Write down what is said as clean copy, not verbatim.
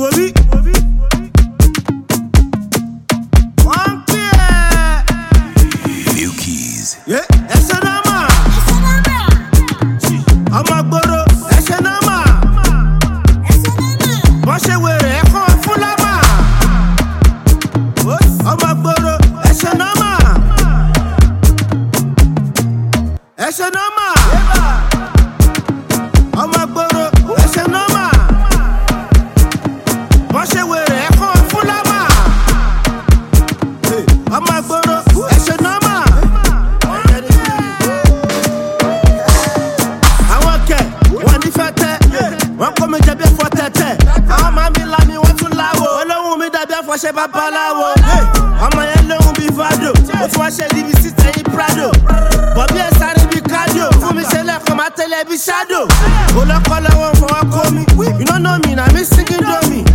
Bobby. One clear. New keys. Yeah, that's a number. I'm a boro. That's a number. Wash away. I'm full of man. I'm a boro. That's a number. That's a number. I'm a boro. That's a number. Wash away. I'm full of man. I'm a boro. That's a number. Wọ́n kọ́ mi jẹ̀bi ẹ̀fọ́ tẹ̀tẹ̀. Àwọn máa mi la mi wọ́n tún láwo. Olóhùn mi dàbí ẹ̀fọ́ ṣe babaláwo. Ọmọ yẹn lóhùn bíi fado. Ó tún wá ṣe níbi sísè yín Prado. Bọ̀bí ẹ̀ sáré bíi cardio. Fún mi ṣe lẹ́kọ̀ọ́ máa tẹ̀lé bíi shadow. Olókọ́ lọ́wọ́ fọwọ́ kó mi. You no know me, na me singing do me.